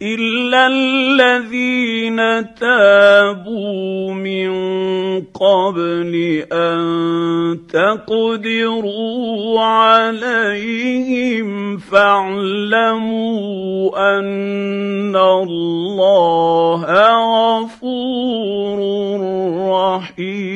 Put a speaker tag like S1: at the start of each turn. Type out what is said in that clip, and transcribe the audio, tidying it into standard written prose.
S1: إلا الذين تابوا من قبل أن تقدروا عليهم فاعلموا أن الله غفور رحيم.